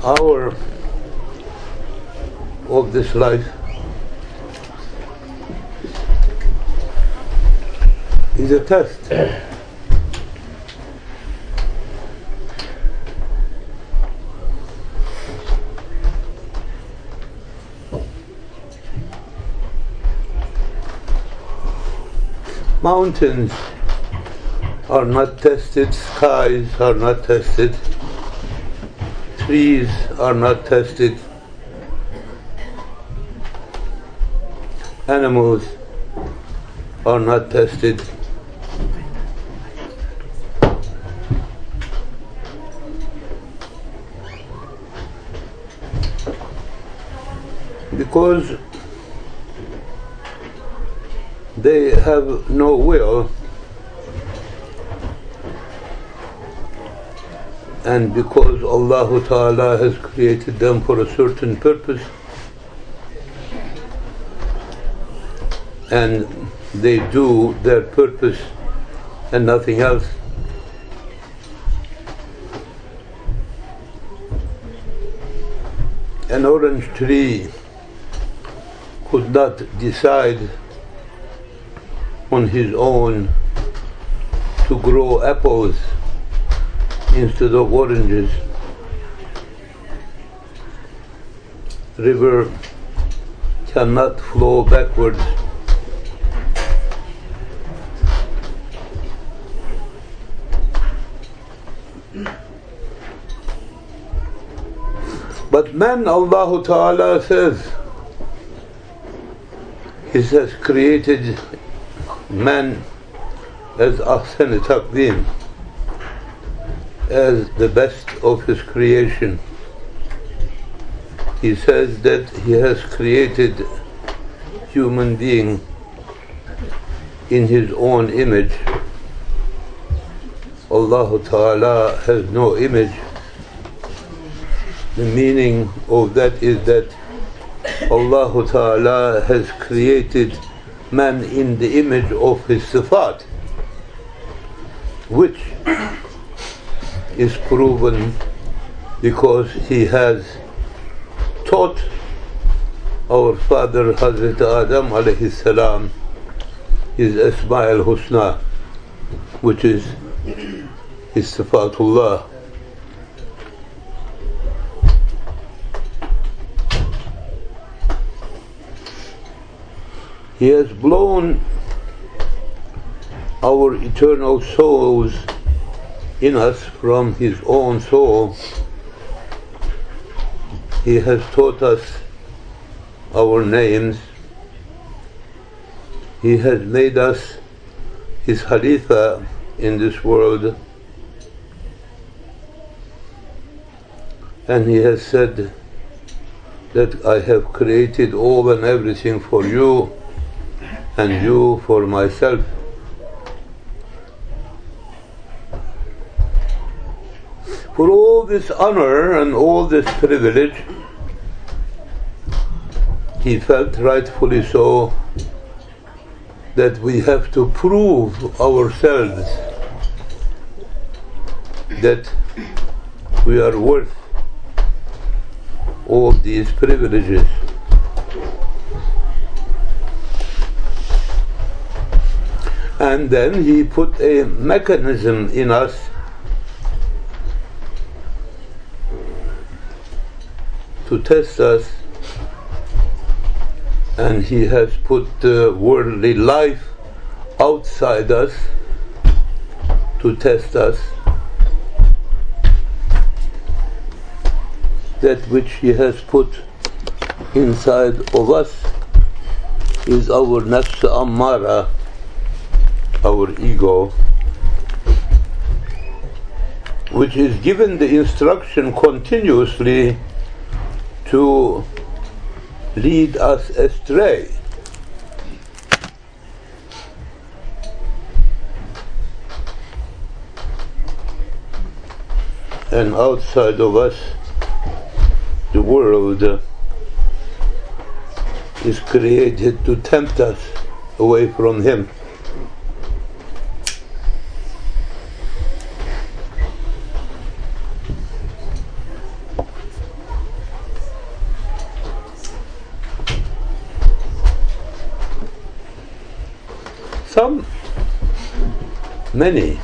hour of this life is a test. Mountains are not tested, skies are not tested, trees are not tested, animals are not tested. Because they have no will, and because Allah Ta'ala has created them for a certain purpose, and they do their purpose and nothing else. An orange tree could not decide on his own to grow apples instead of oranges. River cannot flow backwards. But man, Allah Ta'ala says, He has created man as Ahsan Taqdeem, as the best of His creation. He says that He has created human being in His own image. Allah Ta'ala has no image. The meaning of that is that Allah Ta'ala has created man in the image of His Sifat, which is proven because He has taught our father Hazrat Adam alayhi salam his Asma al-Husna, which is his Sifatullah. He has blown our eternal souls in us from His own soul. He has taught us our names. He has made us His Khalifa in this world. And He has said that I have created all and everything for you, and you for myself. For all this honor and all this privilege, He felt rightfully so that we have to prove ourselves that we are worth all these privileges. And then He put a mechanism in us to test us, and He has put the worldly life outside us to test us. That which He has put inside of us is our nafs ammara, our ego, which is given the instruction continuously to lead us astray. And outside of us, the world is created to tempt us away from Him. many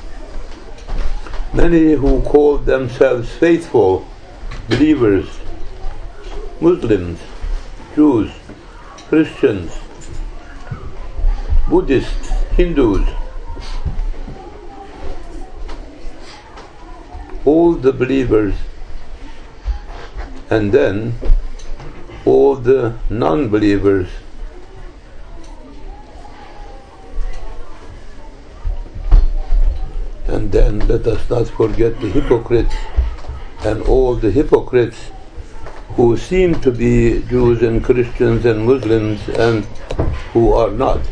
who call themselves faithful believers, Muslims, Jews, Christians, Buddhists, Hindus, all the believers, and then all the non-believers. And then let us not forget the hypocrites and all the hypocrites who seem to be Jews and Christians and Muslims and who are not.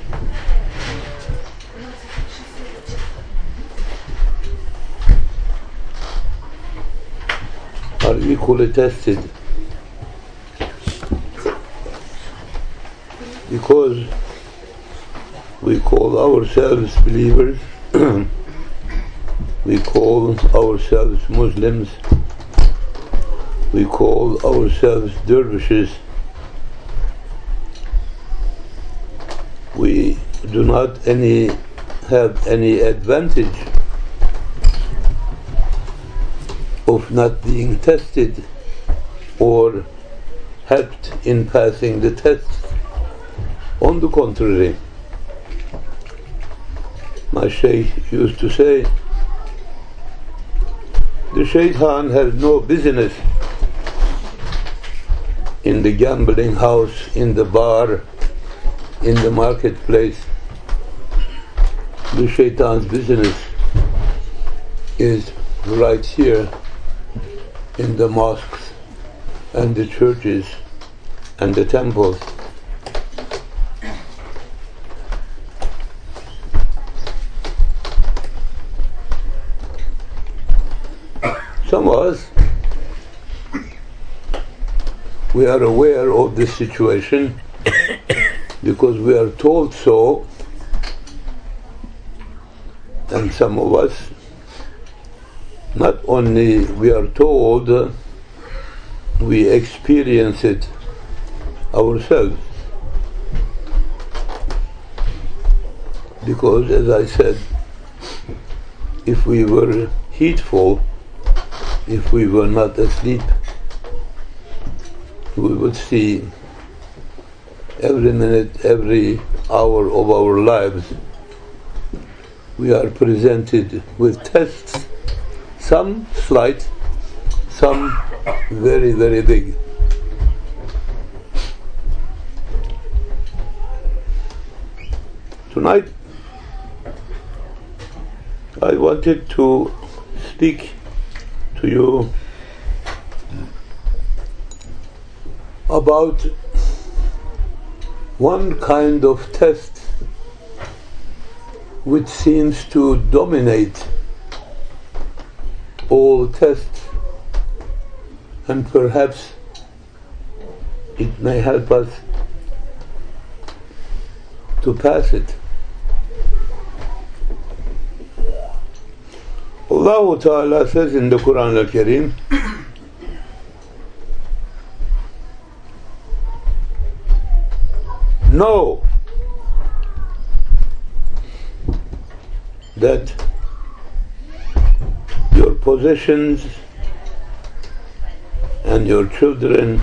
Are equally tested because we call ourselves believers, we call ourselves Muslims, we call ourselves dervishes. We do not have any advantage of not being tested or helped in passing the test. On the contrary, my Shaykh used to say, the Shaitan has no business in the gambling house, in the bar, in the marketplace. The Shaitan's business is right here in the mosques and the churches and the temples. Some of us, we are aware of this situation because we are told so, and some of us, not only we are told, we experience it ourselves. Because, as I said, if we were heedful, if we were not asleep, we would see every minute, every hour of our lives, we are presented with tests, some slight, some very, very big. Tonight, I wanted to speak to you about one kind of test which seems to dominate all tests, and perhaps it may help us to pass it. Allah Ta'ala says in the Quran Al-Kareem, know that your possessions and your children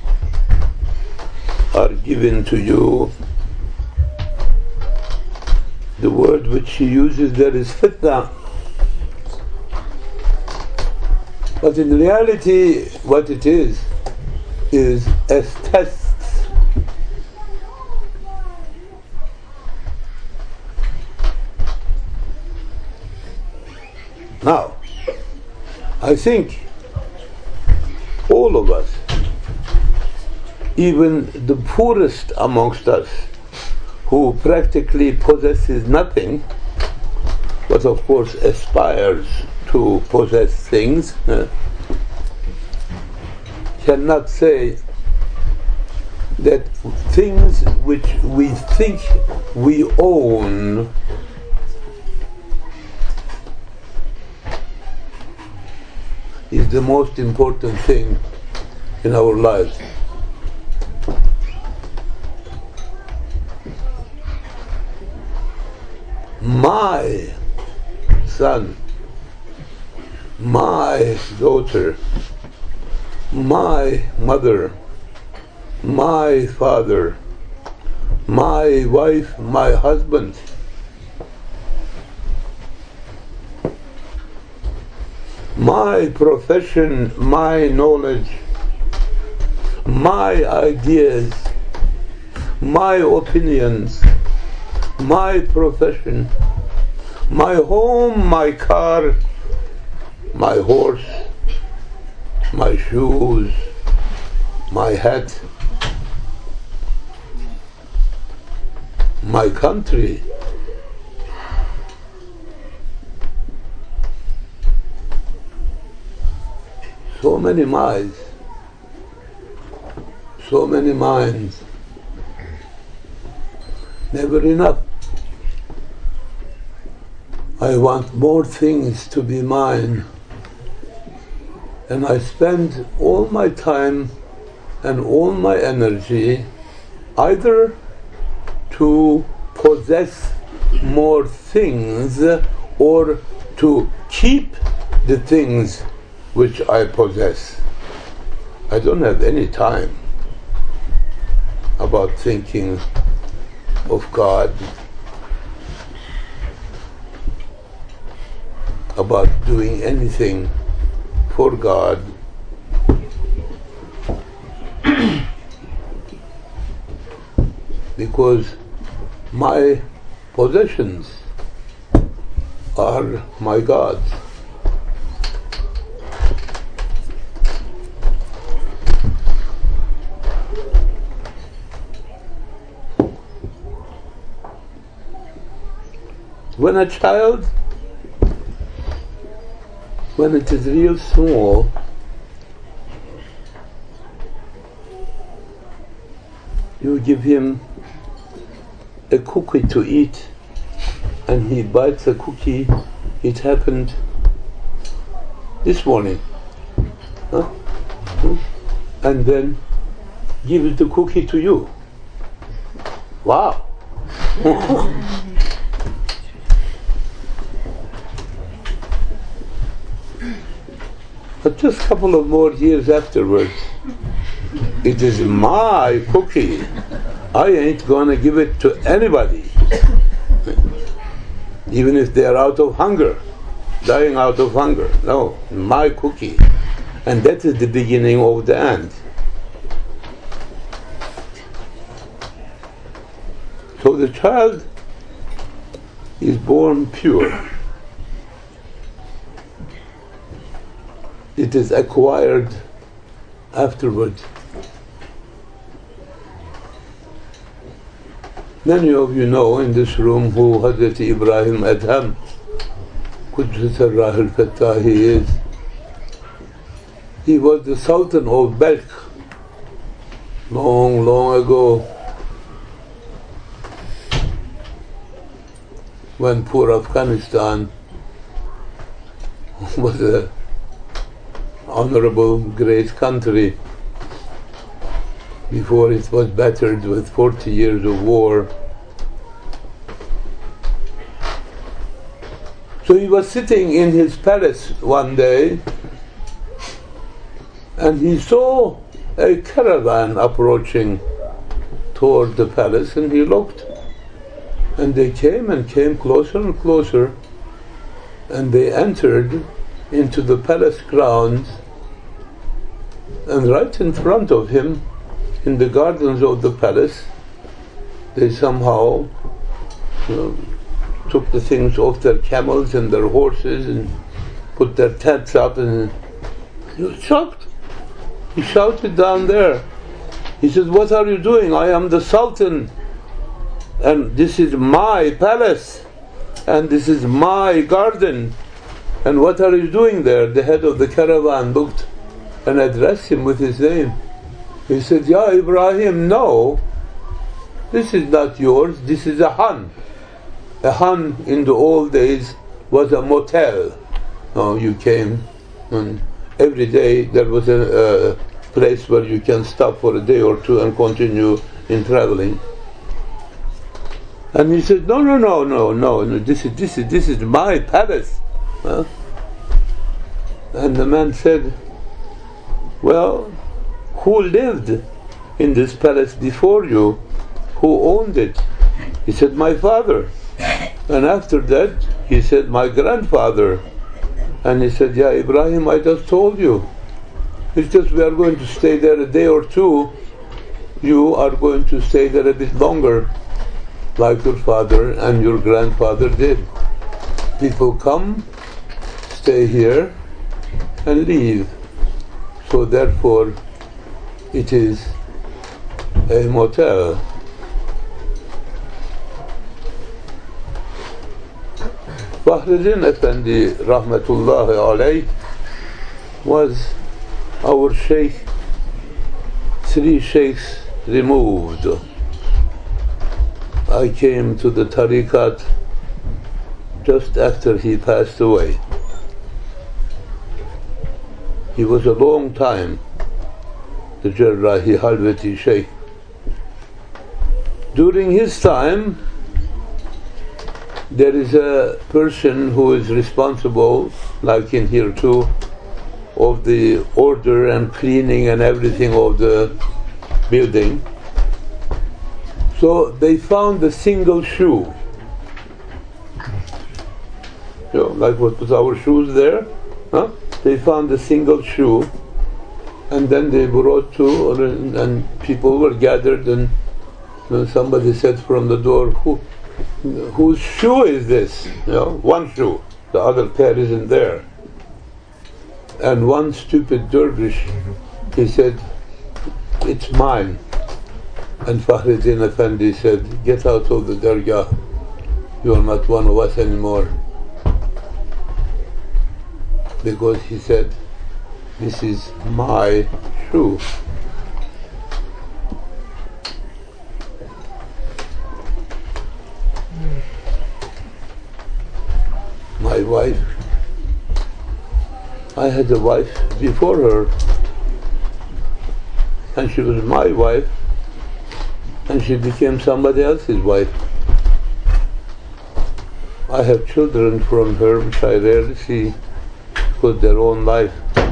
are given to you. The word which he uses there is fitna. But in reality, what it is as tests. Now, I think all of us, even the poorest amongst us, who practically possesses nothing, but of course aspires to possess things, cannot say that things which we think we own is the most important thing in our lives. My son, my daughter, my mother, my father, my wife, my husband. My profession, my knowledge, my ideas, my opinions, my profession, my home, my car, my horse, my shoes, my hat, my country. So many minds, so many minds, never enough. I want more things to be mine, and I spend all my time and all my energy either to possess more things or to keep the things which I possess. I don't have any time about thinking of God, about doing anything for God. Because my possessions are my gods. When a child, when it is real small, you give him a cookie to eat and he bites a cookie. It happened this morning. Huh? And then gives the cookie to you. Wow! But just a couple of more years afterwards, it is my cookie. I ain't gonna give it to anybody, even if they are out of hunger, dying out of hunger. No, my cookie. And that is the beginning of the end. So the child is born pure. It is acquired afterwards. Many of you know in this room who Hazrat Ibrahim Adham, Qudus Arrah al-Fattah, he is. He was the Sultan of Balkh long, long ago, when poor Afghanistan was a honorable, great country, before it was battered with 40 years of war. So he was sitting in his palace one day and he saw a caravan approaching toward the palace, and he looked, and they came closer and closer, and they entered into the palace grounds, and right in front of him, in the gardens of the palace, they somehow took the things off their camels and their horses and put their tents up, and he was shocked. He shouted down there. He said, "What are you doing? I am the Sultan, and this is my palace, and this is my garden, and what are you doing there?" The head of the caravan looked and addressed him with his name. He said, "Ya Ibrahim, no, this is not yours, this is a han." A han in the old days was a motel. You came, and every day there was a place where you can stop for a day or two and continue in traveling. And he said, no, this is my palace. Huh? And the man said, well, who lived in this palace before you? Who owned it? He said, my father. And after that, he said, my grandfather. And he said, yeah, Ibrahim, I just told you. It's just we are going to stay there a day or two. You are going to stay there a bit longer, like your father and your grandfather did. People come, stay here, and leave. So therefore, it is a motel. Fahreddin Effendi, rahmatullahi alayh, was our sheikh, 3 sheikhs removed. I came to the tariqat just after he passed away. He was a long time the Jarrahi Halveti Sheikh. During his time, there is a person who is responsible, like in here too, of the order and cleaning and everything of the building. So they found a single shoe. You know, like what was our shoes there? Huh? They found a single shoe, and then they brought to, and people were gathered, and somebody said from the door, whose shoe is this? You know, one shoe, the other pair isn't there. And one stupid dervish, he said, it's mine. And Fahreddin Effendi said, get out of the dargah, you are not one of us anymore. Because he said, this is my shoe. My wife, I had a wife before her, and she was my wife, and she became somebody else's wife. I have children from her which I rarely see, because their own life.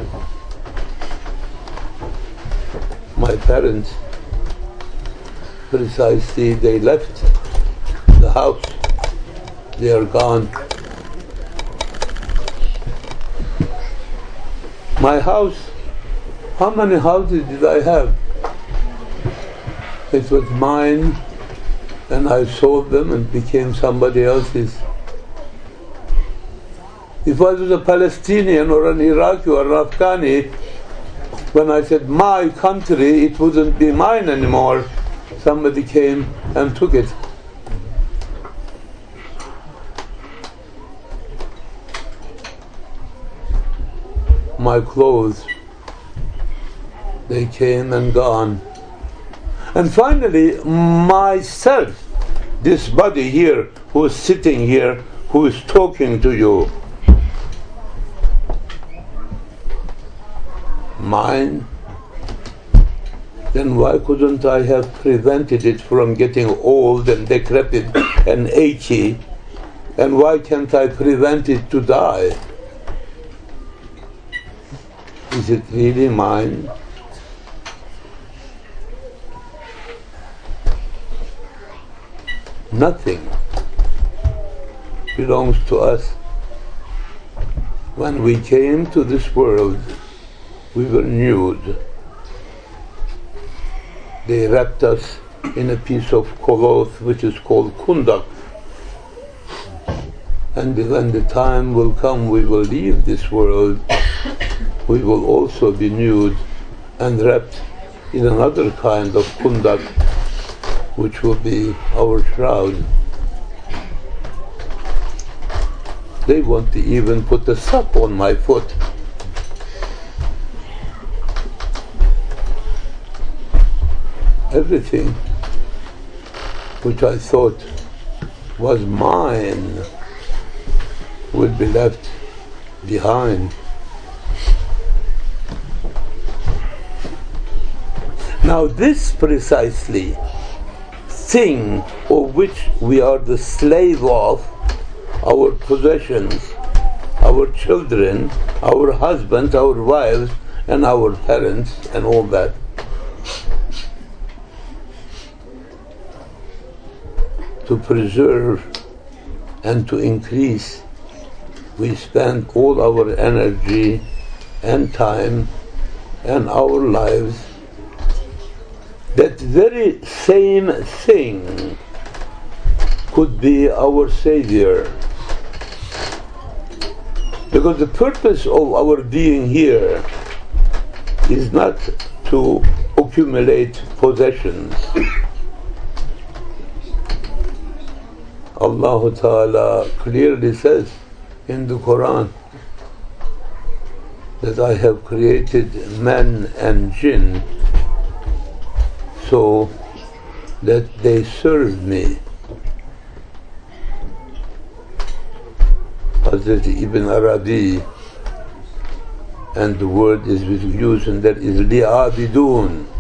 My parents, precisely, they left the house, they are gone. My house, how many houses did I have? It was mine, and I sold them and became somebody else's. If I was a Palestinian or an Iraqi or an Afghani, when I said my country, it wouldn't be mine anymore. Somebody came and took it. My clothes, they came and gone. And finally, myself, this body here, who is sitting here, who is talking to you, mine, then why couldn't I have prevented it from getting old and decrepit and achy? And why can't I prevent it to die? Is it really mine? Nothing belongs to us. When we came to this world, we were nude. They wrapped us in a piece of cloth which is called kundak. And when the time will come we will leave this world, we will also be nude and wrapped in another kind of kundak, which will be our shroud. They want to even put a sock on my foot. Everything which I thought was mine will be left behind. Now this precisely thing of which we are the slave of, our possessions, our our children, our husbands, our wives, and our parents, and all that. To preserve and to increase, we spend all our energy and time and our lives. That very same thing could be our Savior. Because the purpose of our being here is not to accumulate possessions. Allah Ta'ala clearly says in the Quran that I have created man and jinn so that they serve me. Hazrat Ibn Arabi, and the word is used, and that is li'abidun.